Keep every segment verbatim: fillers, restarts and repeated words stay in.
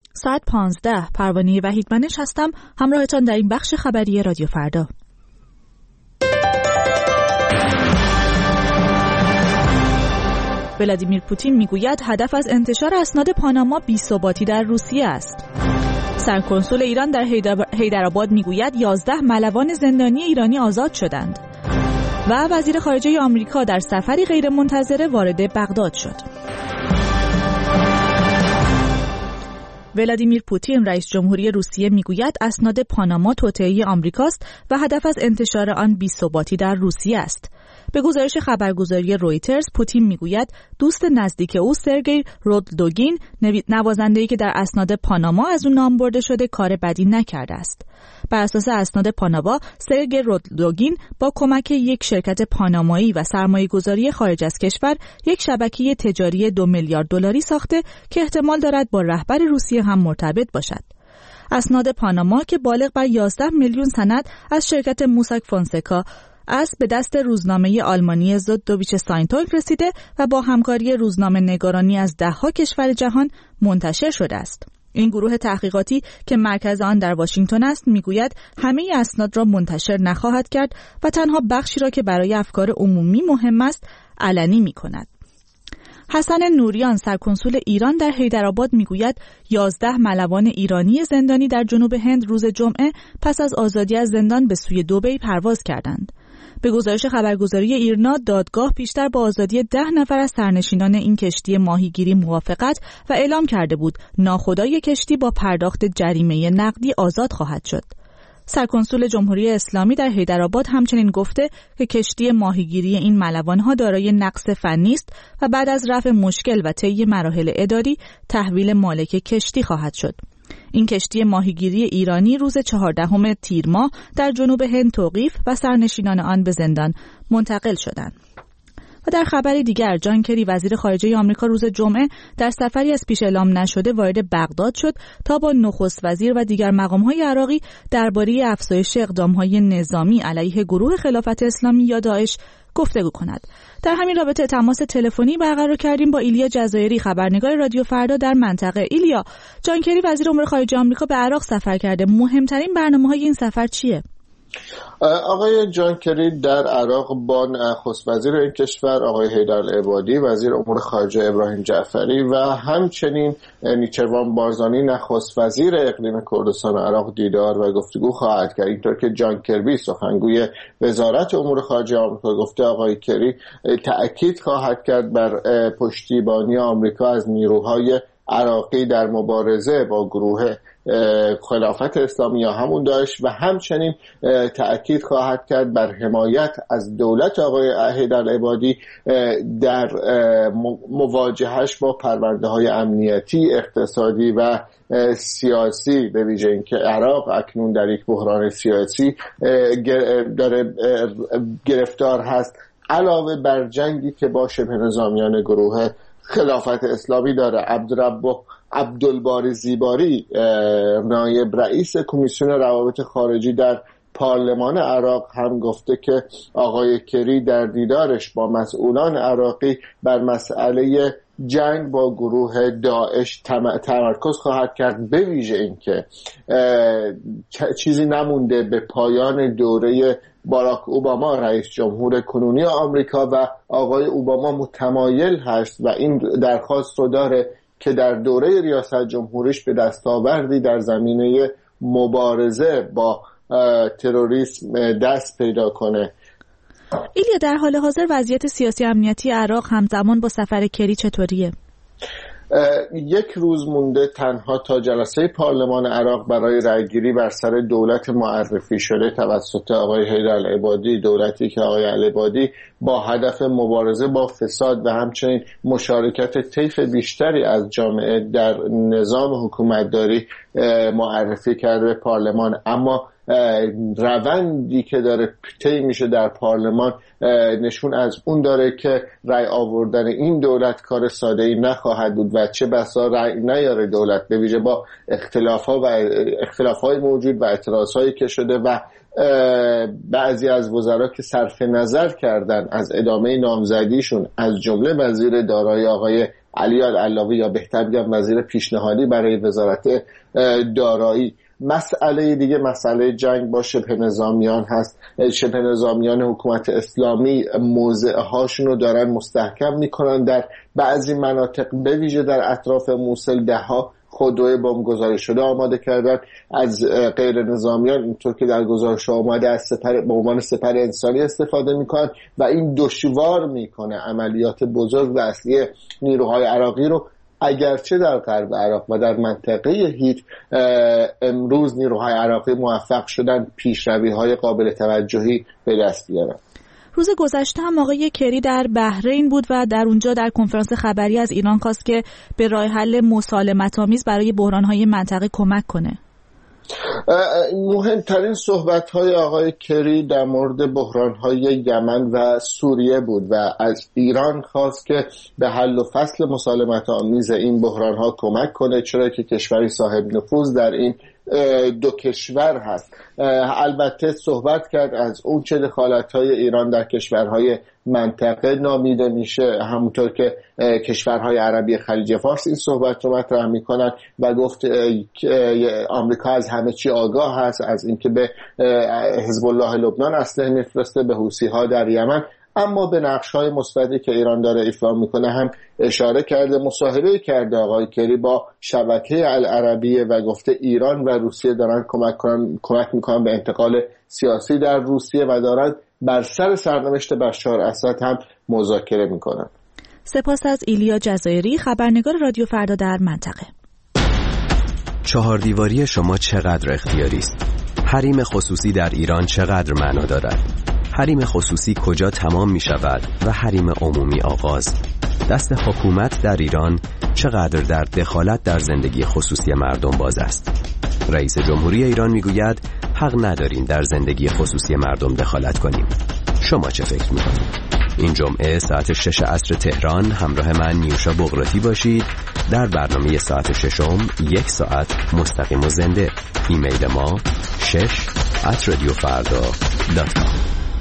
ساعت پانزده، پروانه وحیدمنش هستم، همراهتان در این بخش خبری رادیو فردا. ولادیمیر پوتین میگوید هدف از انتشار اسناد پاناما بی‌ثباتی در روسیه است. سرکنسول ایران در حیدرآباد میگوید یازده ملوان زندانی ایرانی آزاد شدند. و وزیر خارجه آمریکا در سفری غیرمنتظره وارد بغداد شد. ولادیمیر پوتین رئیس جمهوری روسیه میگوید اسناد پاناما توطئه آمریکاست و هدف از انتشار آن بی‌ثباتی در روسیه است. به گزارش خبرگزاری رویترز، پوتین میگوید دوست نزدیک او سرگئی رودلوگین، نوازنده‌ای که در اسناد پاناما از او نام برده شده، کار بدی نکرده است. بر اساس اسناد پاناما، سرگئی رودلوگین با کمک یک شرکت پانامایی و سرمایه‌گذاری خارج از کشور یک شبکه تجاری دو میلیارد دلاری ساخته که احتمال دارد با رهبر روسیه هم مرتبط باشد. اسناد پاناما که بالغ بر یازده میلیون سند از شرکت موساک فونسکا از به دست روزنامه آلمانی زودویچ ساینتونگ رسیده و با همکاری روزنامه نگارانی از ده‌ها کشور جهان منتشر شده است. این گروه تحقیقاتی که مرکز آن در واشنگتن است میگوید همه اسناد را منتشر نخواهد کرد و تنها بخشی را که برای افکار عمومی مهم است علنی می‌کند. حسن نوریان سرکنسول ایران در حیدرآباد میگوید یازده ملوان ایرانی زندانی در جنوب هند روز جمعه پس از آزادی از زندان به سوی دبی پرواز کردند. به گزارش خبرگزاری ایرنا، دادگاه پیشتر با آزادی ده نفر از سرنشینان این کشتی ماهیگیری موافقت و اعلام کرده بود ناخدای کشتی با پرداخت جریمه نقدی آزاد خواهد شد. سرکنسول جمهوری اسلامی در حیدرآباد همچنین گفته که کشتی ماهیگیری این ملوان‌ها دارای نقص فنی است و بعد از رفع مشکل و طی مراحل اداری تحویل مالک کشتی خواهد شد. این کشتی ماهیگیری ایرانی روز چهاردهم تیر ماه در جنوب هند توقیف و سرنشینان آن به زندان منتقل شدند. و در خبری دیگر، جان کری وزیر خارجه آمریکا روز جمعه در سفری از پیش اعلام نشده وارد بغداد شد تا با نخست وزیر و دیگر مقام‌های عراقی درباره افزایش اقدام‌های نظامی علیه گروه خلافت اسلامی یا داعش گفتگو کند. در همین رابطه تماس تلفنی برقرار کردیم با ایلیا جزایری، خبرنگار رادیو فردا در منطقه. ایلیا، جان کری وزیر امور خارجه آمریکا به عراق سفر کرده. مهمترین برنامه‌های این سفر چیه؟ آقای جان کری در عراق با نخست وزیر این کشور آقای حیدرالعبادی، وزیر امور خارجه ابراهیم جعفری و همچنین نیچروان بارزانی نخست وزیر اقلیم کردستان عراق دیدار و گفتگو خواهد کرد. اینطور که جان کربی سخنگوی وزارت امور خارجه آمریکا گفته، آقای کری تأکید خواهد کرد بر پشتیبانی آمریکا از نیروهای عراقی در مبارزه با گروه خلافت اسلامی یا همون داعش و همچنین تأکید خواهد کرد بر حمایت از دولت آقای حیدرالعبادی در مواجهش با پرونده‌های امنیتی، اقتصادی و سیاسی، به ویژه اینکه عراق اکنون در یک بحران سیاسی داره گرفتار هست، علاوه بر جنگی که با شبه نظامیان گروه خلافت اسلامی داره. عبدالرب عبدالباری زیباری، نایب رئیس کمیسیون روابط خارجی در پارلمان عراق، هم گفته که آقای کری در دیدارش با مسئولان عراقی بر مسئله جنگ با گروه داعش تمرکز خواهد کرد، به ویژه اینکه چیزی نمونده به پایان دوره باراک اوباما رئیس جمهور کنونی آمریکا و آقای اوباما متمایل هست و این درخواست رو داره که در دوره ریاست جمهوریش به دستاوردی در زمینه مبارزه با تروریسم دست پیدا کنه. ایلیا، در حال حاضر وضعیت سیاسی امنیتی عراق همزمان با سفر کری چطوریه؟ یک روز مونده تنها تا جلسه پارلمان عراق برای رأیگیری بر سر دولت معرفی شده توسط آقای حیدرالعبادی، دولتی که آقای العبادی با هدف مبارزه با فساد و همچنین مشارکت طیف بیشتری از جامعه در نظام حکومتداری معرفی کرده به پارلمان. اما روندی که داره طی میشه در پارلمان نشون از اون داره که رأی آوردن این دولت کار ساده‌ای نخواهد بود و چه بسا رأی نیاره دولت، به ویژه با اختلاف‌ها و اختلاف‌های موجود و اعتراض‌هایی که شده و بعضی از وزرا که صرف نظر کردن از ادامه نامزدیشون، از جمله وزیر دارایی آقای علی العلاوی یا بهتر بگم وزیر پیشنهادی برای وزارت دارایی. مسئله دیگه مسئله جنگ با شبه نظامیان هست. شبه نظامیان حکومت اسلامی موضع هاشون رو دارن مستحکم میکنن در بعضی مناطق، به ویژه در اطراف موصل ده ها خودروی بمب گذاری شده آماده کردن. از غیر نظامیان اینطور که در گزارش آمده از سپر به عنوان سپر انسانی استفاده میکنن و این دشوار میکنه عملیات بزرگ و اصلی نیروهای عراقی رو. اگرچه در غرب عراق و در منطقه هیت امروز نیروهای عراقی موفق شدن پیشروی‌های قابل توجهی به دست بیارن. روز گذشته هم آقای کری در بحرین بود و در اونجا در کنفرانس خبری از ایران خواست که به راه حل مسالمت‌آمیز برای بحران‌های منطقه کمک کنه. مهمترین صحبت‌های آقای کری در مورد بحران‌های یمن و سوریه بود و از ایران خواست که به حل و فصل مسالمت‌آمیز این بحران‌ها کمک کنه، چرا که کشوری صاحب نفوذ در این دو کشور هست. البته صحبت کرد از اون چه دخالت‌های ایران در کشورهای منطقه نامیده میشه، همونطور که کشورهای عربی خلیج فارس این صحبت رو مطرح میکنن و گفت آمریکا از همه چی آگاه هست، از اینکه به حزب الله لبنان اسلحه میفرسته، به حوثی‌ها در یمن، اما به نقش‌های مثبتی که ایران داره ایفا میکنه هم اشاره کرده. مصاحبه کرده آقای کری با شبکه العربیه و گفته ایران و روسیه دارن کمک کنن کمک میکنن به انتقال سیاسی در روسیه و دارن بر سر سرنوشت بشار اسد هم مذاکره میکنن. سپاس از ایلیا جزایری، خبرنگار رادیو فردا در منطقه. چهار دیواری شما چقدر اختیاری است؟ حریم خصوصی در ایران چقدر معنا دارد؟ حریم خصوصی کجا تمام می شود و حریم عمومی آغاز؟ دست حکومت در ایران چقدر در دخالت در زندگی خصوصی مردم باز است؟ رئیس جمهوری ایران می گوید حق نداریم در زندگی خصوصی مردم دخالت کنیم. شما چه فکر می کنید؟ این جمعه ساعت شش عصر تهران همراه من نیوشا بغراتی باشید در برنامه ساعت ششم یک ساعت مستقیم و زنده. ایمیل ما شش ات رادیو فردا دات کام.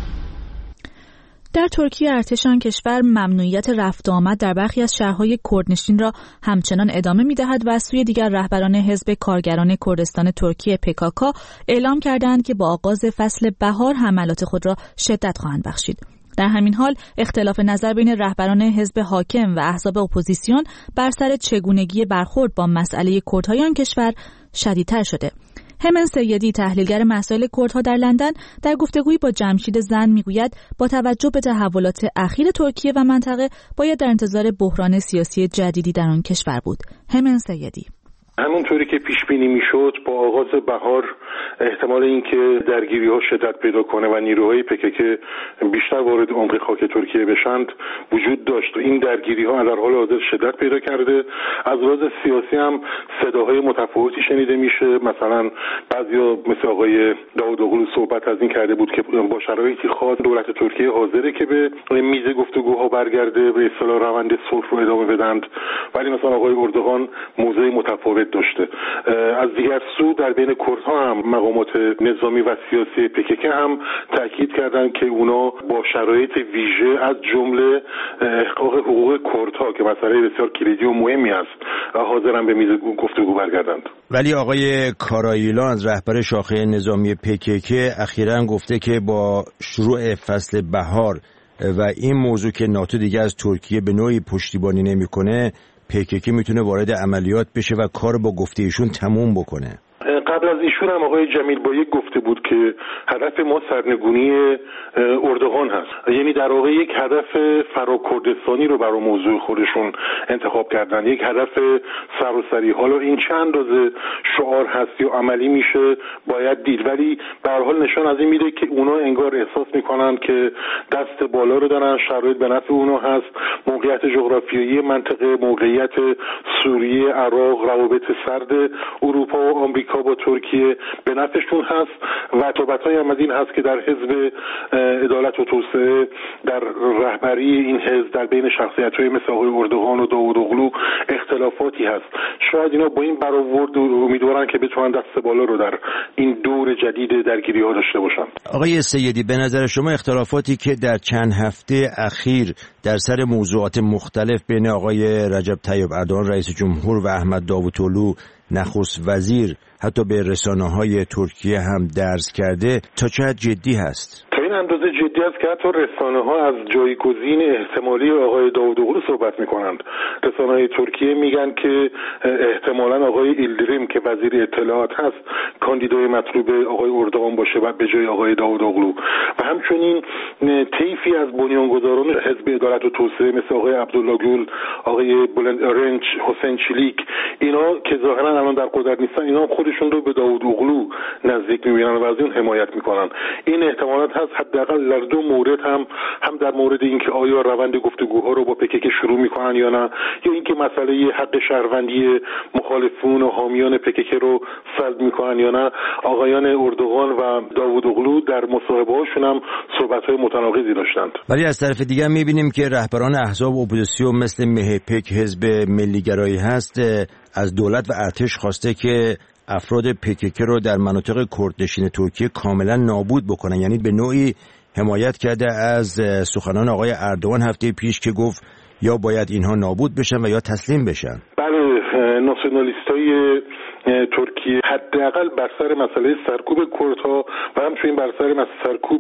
در ترکیه ارتش آن کشور ممنوعیت رفت و آمد در برخی از شهرهای کردنشین را همچنان ادامه می‌دهد و از سوی دیگر رهبران حزب کارگران کردستان ترکیه پکاکا اعلام کردند که با آغاز فصل بهار حملات خود را شدت خواهند بخشید. در همین حال اختلاف نظر بین رهبران حزب حاکم و احزاب اپوزیسیون بر سر چگونگی برخورد با مسئله کردهای آن کشور شدیدتر شده. همن سیدی تحلیلگر مسائل کردها در لندن در گفتگویی با جمشید زن میگوید با توجه به تحولات اخیر ترکیه و منطقه باید در انتظار بحران سیاسی جدیدی در آن کشور بود. همن سیدی: همونطوری که پیش بینی میشد با آغاز بهار احتمال اینکه درگیری‌ها شدت پیدا کنه و نیروهای پکک بیشتر وارد عمق خاک ترکیه بشند وجود داشت و این درگیری‌ها در حال حاضر شدت پیدا کرده. از لحاظ سیاسی هم صداهای متفاوتی شنیده میشه. مثلا بعضیا مثل آقای داوودوغلو صحبت از این کرده بود که با شرایطی خاص دولت ترکیه حاضره که به میز گفتگوها برگرده، به اصطلاح روند صلح رو ادامه بدند، ولی مثلا آقای اردوغان موضع متفاوت داشته. از دیگر سو در بین کردها هم مقامات نظامی و سیاسی پکک هم تاکید کردند که اونا با شرایط ویژه از جمله احقاق حقوق کردها که مسئله بسیار کلیدی و مهمی است حاضرن به میز گفتگو برگردند. ولی آقای کاراییلان از رهبر شاخه نظامی پکک اخیراً گفته که با شروع فصل بهار و این موضوع که ناتو دیگه از ترکیه به نوعی پشتیبانی نمیکنه، پکک میتونه وارد عملیات بشه و کار با گفته ایشون تموم بکنه. قبل از ایشون هم آقای جمیل بایک گفته بود که هدف ما سرنگونی اردوغان هست، یعنی در واقع یک هدف فراکردستانی رو برای موضوع خودشون انتخاب کردن، یک هدف سراسری. حالا این چه اندازه شعار هست یا عملی میشه باید دید، ولی به هر حال نشان از این میده که اونا انگار احساس میکنن که دست بالا رو دارن، شرایط به نفع اونا هست، موقعیت جغرافیایی منطقه، موقعیت سوریه، عراق، روابط سرد اروپا و آمریکا با ترکیه به نفعشون هست و توبت‌های هم از این هست که در حزب عدالت و توسعه در رهبری این حزب در بین شخصیت‌های مثل آقای اردوغان و داوودوغلو اختلافاتی هست. شاید اینا با این برآورد امیدوارن که بتونن دست بالا رو در این دور جدید درگیری‌ها داشته باشن. آقای سیدی، به نظر شما اختلافاتی که در چند هفته اخیر در سر موضوعات مختلف بین آقای رجب طیب اردوغان رئیس جمهور و احمد داوطلو نخست وزیر حتی به رسانه‌های ترکیه هم درز کرده تا چه حد جدی هست؟ تا این اندازه جدی است که حتی رسانه‌ها از جایگزین احتمالی آقای داوطلو صحبت می‌کنند. رسانه‌های ترکیه میگن که احتمالاً آقای ایلدریم که وزیر اطلاعات هست کاندیدای مطلوب آقای اردوغان باشه و به جای آقای داوطلو و همچنین طیفی از بنیانگذاران حزب عدالت و توسعه مثل آقای عبدالله گل، آقای بلند آرنج، حسین چلیک، اینا که ظاهراً الان در قدرت نیستن، اینا خودشون رو به داوطلو نزدیک می‌بینن و از اون حمایت می‌کنن. این احتمالات هست حداقل در دو مورد هم هم در مورد اینکه آیا روند گفتگوها رو با پکک شروع می‌کنن یا نه، یا اینکه مسئله حق شهروندی مخالفون و حامیان پکک رو سلب می‌کنن یا نه. آقایان اردوغان و داوطلو در مصاحبه‌هاشون هم صحبت‌های متناقضی داشتند. ولی از طرف دیگر می‌بینیم که رهبران احزاب اپوزیسیون مثل مهپک حزب ملیگرایی هست از دولت و ارتش خواسته که افراد پکک رو در مناطق کردنشین ترکیه کاملا نابود بکنن، یعنی به نوعی حمایت کرده از سخنان آقای اردوغان هفته پیش که گفت یا باید اینها نابود بشن و یا تسلیم بشن. بله، ناسیونالیستای ترکیه حداقل بر سر مسئله سرکوب کردها و همچنین بر سر مسئله سرکوب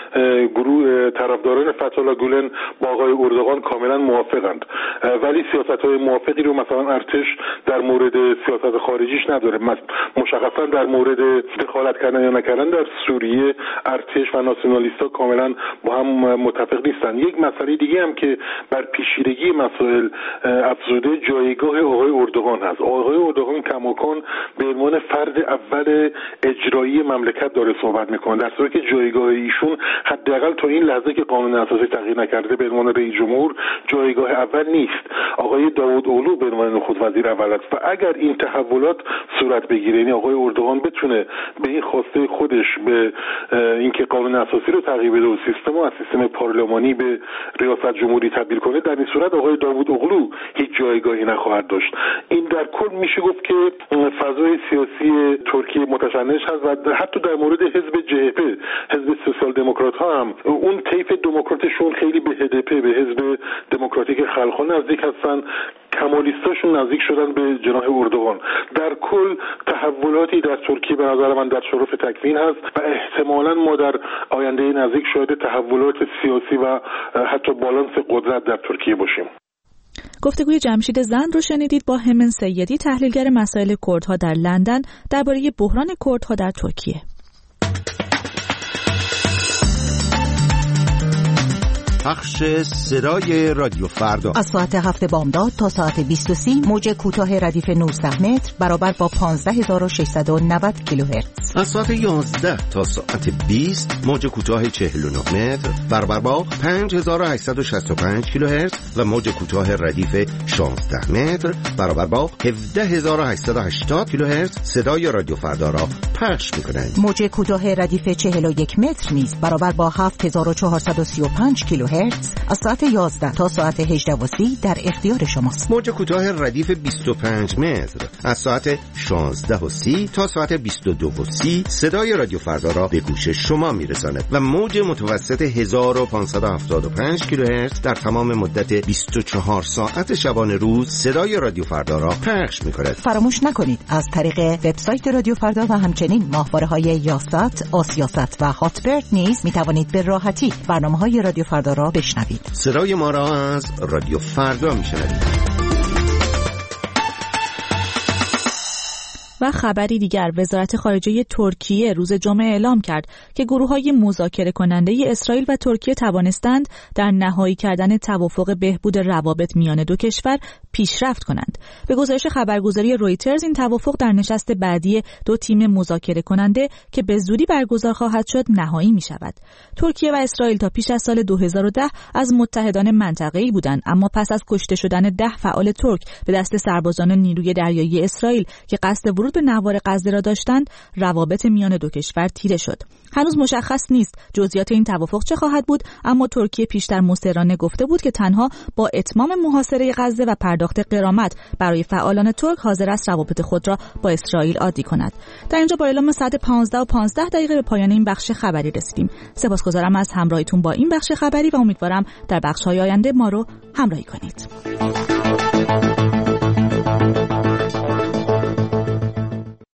گروه طرفداران فتح‌الله گولن با آقای اردوغان کاملا موافقند، ولی سیاست‌های موافقی رو مثلا ارتش در مورد سیاست خارجیش نداره. مشخصا در مورد دخالت کردن یا نکردن در سوریه ارتش و ناسیونالیست‌ها کاملا با هم متفق نیستن. یک مسئله دیگه هم که بر پیچیدگی مسائل افزوده جایگاه آقای اردوغان هست. آقای اردوغان کماکان به عنوان فرد اول اجرایی مملکت داره صحبت میکنه، در صورتی که جایگاه ایشون حداقل تا این لحظه که قانون اساسی تغییر نکرده به عنوان رئیس جمهور جایگاه اول نیست. آقای داوطلو به عنوان نخست وزیر اول است و اگر این تحولات صورت بگیره، یعنی آقای اردوغان بتونه به این خواسته خودش به اینکه قانون اساسی رو تغییر بده و سیستم و از سیستم پارلمانی به ریاست جمهوری تبدیل کنه، در این صورت آقای داوطلو هیچ جایگاهی نخواهد داشت. این در کل میشه گفت که فضای سیاسی ترکیه متشنج هست و حتی در مورد حزب جه پی، حزب سوسیال دموکرات ها هم اون طیف دموکراتشون خیلی به هد پی، به حزب دموکراتیک خلق‌ها نزدیک هستن، کمالیستاشون نزدیک شدن به جناح اردوغان. در کل تحولاتی در ترکیه به نظر من در شرف تکوین هست و احتمالاً ما در آینده نزدیک شاهد تحولات سیاسی و حتی بالانس قدرت در ترکیه باشیم. گفتگوی جمشید زند رو شنیدید با همن سیدی، تحلیلگر مسائل کردها در لندن، درباره بحران کردها در ترکیه. پخش صدای رادیو فردا از ساعت هفت بامداد تا ساعت بیست و سه موج کوتاه ردیف نوزده متر برابر با پانزده هزار و ششصد و نود کیلوهرتز. از ساعت یازده تا ساعت بیست موج کوتاه چهل و نه متر برابر با پنج هزار و هشتصد و شصت و پنج کیلوهرتز و موج کوتاه ردیف شانزده متر برابر با هفده هزار و هشتصد و هشتاد کیلوهرتز صدای رادیو فردا را پخش می‌کنند. موج کوتاه ردیف چهل و یک متر نیز برابر با هفت هزار و چهارصد و سی و پنج کیلوهرتز از ساعت یازده تا ساعت هجده و سی در اختیار شماست. موج کوتاه ردیف بیست و پنج متر از ساعت شانزده و سی تا ساعت بیست و دو و سی صدای رادیو فردا را به گوش شما میرساند و موج متوسط هزار و پانصد و هفتاد و پنج کیلوهرتز در تمام مدت بیست و چهار ساعت شبانه روز صدای رادیو فردا را پخش می‌کند. فراموش نکنید از طریق وبسایت رادیو فردا و همچنین ماهواره‌های یاست، آسیاست و هاتبرد نیز می‌توانید به راحتی برنامه‌های رادیو فردا را بشنوید. صدای ما را از رادیو فردا میشنوید. و خبری دیگر، وزارت خارجه ترکیه روز جمعه اعلام کرد که گروه‌های مذاکره کننده اسرائیل و ترکیه توانستند در نهایی کردن توافق بهبود روابط میان دو کشور پیشرفت کنند. به گزارش خبرگزاری رویترز این توافق در نشست بعدی دو تیم مذاکره کننده که به زودی برگزار خواهد شد نهایی می شود. ترکیه و اسرائیل تا پیش از سال دو هزار و ده از متحدان منطقه‌ای بودند، اما پس از کشته شدن ده فعال ترک به دست سربازان نیروی دریایی اسرائیل که قصد ورود برخورد به نوار غزه را داشتند، روابط میان دو کشور تیره شد. هنوز مشخص نیست جزئیات این توافق چه خواهد بود، اما ترکیه پیشتر مصرانه گفته بود که تنها با اتمام محاصره غزه و پرداخت غرامت برای فعالان ترک حاضر است روابط خود را با اسرائیل عادی کند. در اینجا با اعلام ساعت پانزده و پانزده دقیقه به پایان این بخش خبری رسیدیم. سپاسگزارم از همراهیتون با این بخش خبری و امیدوارم در بخش‌های آینده ما رو همراهی کنید.